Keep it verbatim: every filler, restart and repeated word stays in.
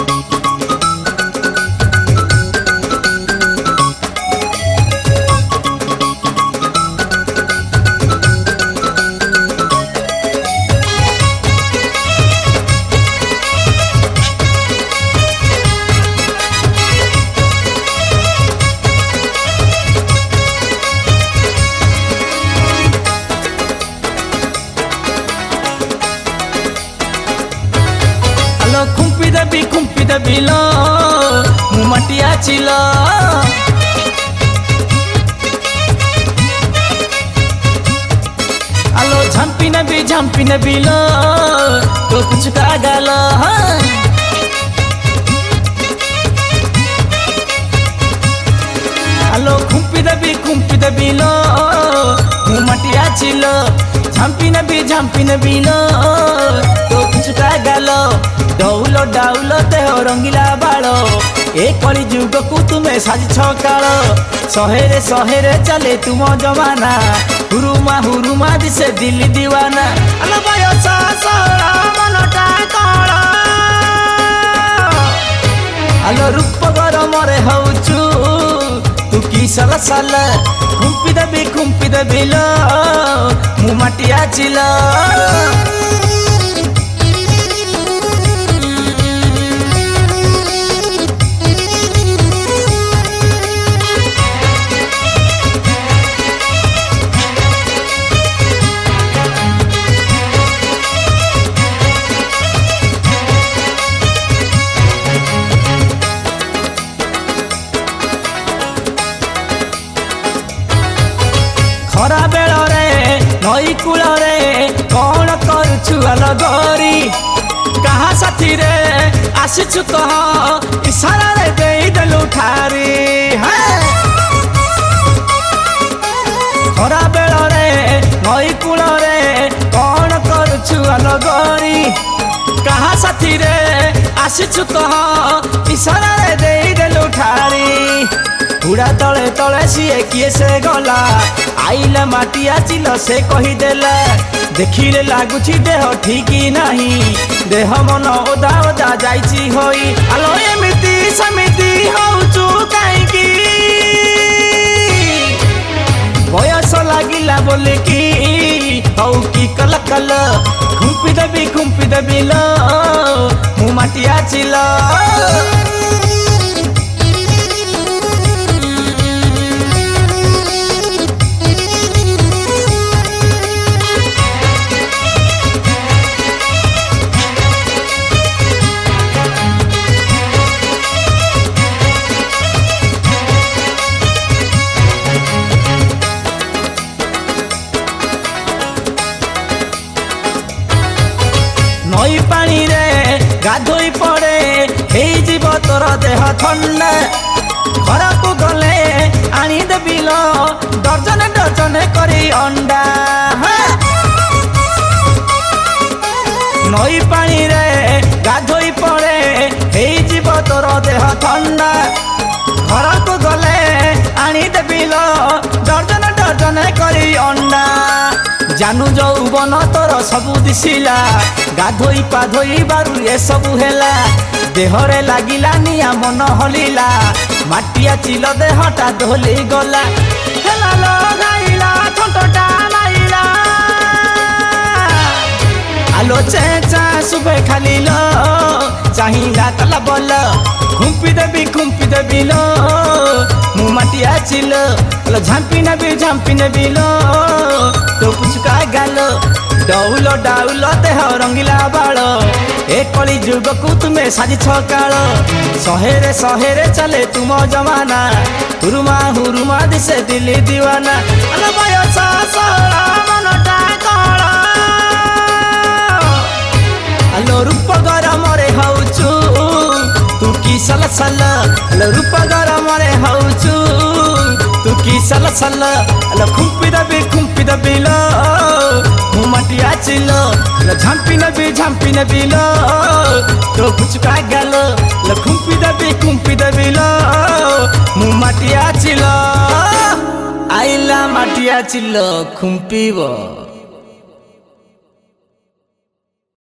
खुंपी देवी खुंपी देवी लो मु माटिया चिलो आलो झंपी नबी झंपी नबी लो तो कुछ का गालो आलो खुंपी देवी खुंपी देवी लो मु माटिया चिलो झंपी नबी झंपी नबी लो तो कुछ का गालो डौल डाउल देह रंगीला बाल ए कली जुग को तुम्हें साजी छकाल शहेरे शहेरे चले तुम जमाना हुरुमा हुरुमा दिसे दिल्ली दीवाना आलो बयस सड़ा मनटा कला आलो रूप गरम रे हउचु तू की सल सल खुंपी देवी खुंपी देवी लो मु माटिया चिलो खरा बेल रे नई कूल रे कौन करुछु अलगरी कहा साथी रे आसीछु कह इशारा रे देई देलु ठारी खरा बेल रे नई कूल रे कौन करुछु अलगरी कहा साथी रे आसीछु कह इशारा रे देई देलु ठारी उड़ा तले तले सीए किए से गला आइला माटिया चिलो से कहीदेला देखिले लागुची देह ठीक नहीं देह मन ओदा ओदा जाइची होई आलो एमिति समिति होउचु काईकी बयस लागिला बोले की हौ की कल कल खुंपी देवी खुंपी देवी लो मु माटिया चिलो नई पानी रे गाधोई पड़े हे जीव तोर देह थंडा घर को गले आनी देवी लो दर्जन दर्जन करी अंडा नई पानी रे गाधोई पड़े हे जीव तोर देह थंडा घर को गले आनी देवी लो दर्जन दर्जन करी अंडा जानू जौबन तोर सबू दिशिला गाधोई पाधोई बारू ए सबू हेला देहरे लागिला निया मन हलिला माटिया चिलो देहटा धोली गला हेला लो गाइला ठंटटा लाइला आलो चेचा सुबे खाली लो चाहिला तला बोल खुंपी देवी खुंपी देवी लो मु माटिया चिलो लो झांपी नबी झांपी नबी लो तो कुछ का गालो डौल डाउल देह रंगीला बाल ए कली जुग को तुम्हें साजी छकाल शहेरे शहेरे चले तुम जमाना हुरुमा हुरुमा दिसे दिल्ली दीवाना आलो बयस सड़ा मनटा कला आलो रूप गरम रे हउचु तू की सल सल आलो रूप गरम रे हउचु तू की सल सल आलो खुंपी देवी खुंपी देवी लो मु माटिया चिलो झंपी नबी झंपी नबी लो तो कुछ का गालो खुंपी देवी खुंपी देवी लो मु माटिया चिलो आइला माटिया चिलो खुंपीबो।